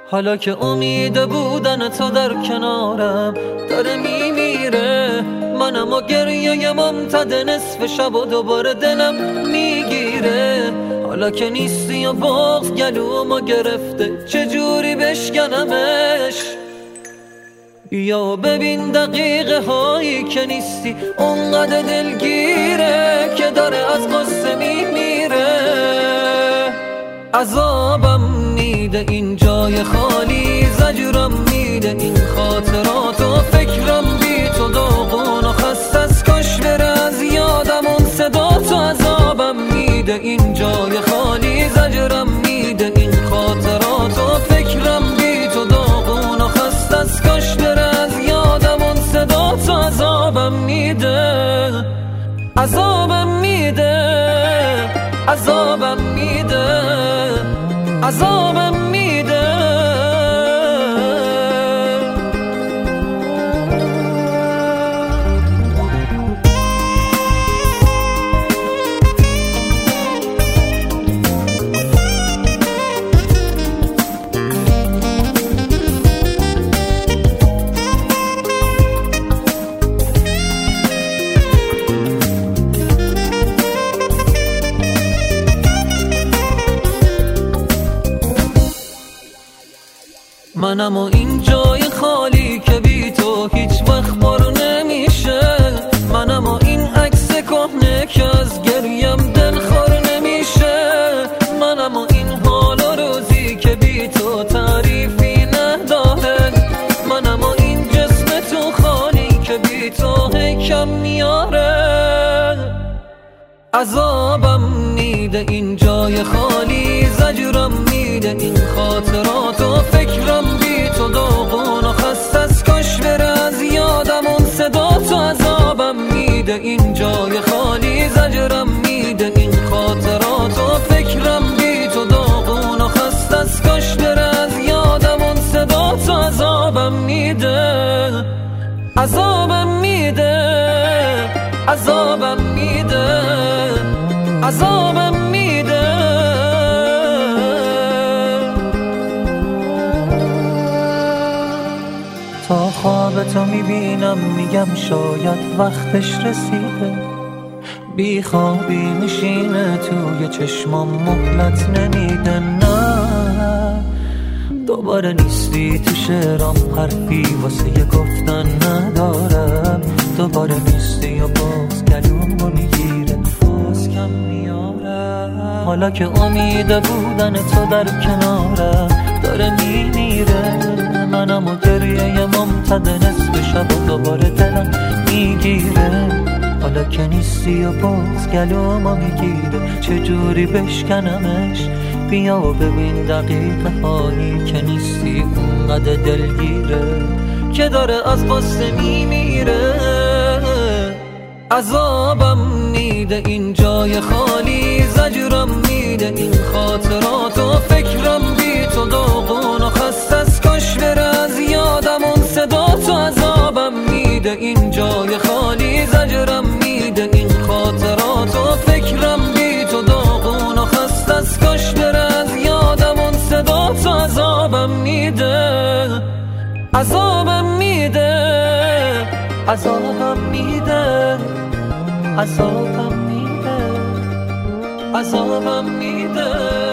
حالا که امید بودن تو در کنارم داره میمیره، منم و گریه ممتد نصف شب و دوباره دلم میگیره. حالا که نیستی و بغض گلومو گرفته چجوری بشکنمش؟ بیا ببین دقیقه هایی که نیستی اونقدر دلگیره که داره از قصه میمیره. عذابم میده این جای خالی، زجرم میده این خاطرات و فکرم بی تو داغون و خسته از کاش بره از یادم اون صدا تو. عذابم میده این جای خالی، زجرم میده این خاطرات و فکرم بی تو داغون و خسته از کاش بره از یادم اون صدا تو. عذابم میده، عذابم میده، عذابم میده، عذابم میده. منم و این جای خالی که بی تو هیچ وقت پر نمیشه، منم و این عکس کهنه که از گریم دلخور نمیشه، منم و این حال و روزی که بی تو تعریفی نداره، منم و این جسم تو خالی که بی تو کم میاره. عذابم میده این جای خالی، زجرم میده این خاطرات و فکرم بی تو داغون و خسته از کاش بره از یادم اون صدا تو. عذابم میده این جای خالی، زجرم میده این خاطرات و فکرم بی تو داغون و خسته از کاش بره از یادم اون صدا تو. عذابم میده، عذابم میده، عذابم میده، عذابم میده. تا خواب تو میبینم میگم شاید وقتش رسیده، بی خوابی میشینه توی چشمام مهلت نمیده. نه دوباره نیستی تو شعرام، حرفی واسه گفتن ندارم. دوباره نیستی و باز گلومو میگیره، باز کم میارم. حالا که امید بودن تو در کنارم داره میمیره، منم و گریه ممتد نصف شب و دوباره دلم میگیره. حالا که نیستی و باز گلومو میگیره چجوری بشکنمش؟ بیا و ببین دقیقه هایی که نیستی اونقدر دلگیره که داره از قصه میمیره. عذابم میده این جای خالی، زجرم میده این خاطرات و فکرم بی تو داغون و خسته از کاش بره از یادم اون صدا تو. عذابم میده این جای خالی، زجرم میده این خاطرات و فکرم بی تو داغون و خسته از کاش بره از یادم اون صدا تو. عذابم میده، عذابم میده، عذابم میده، عذابم میده، عذابم میده.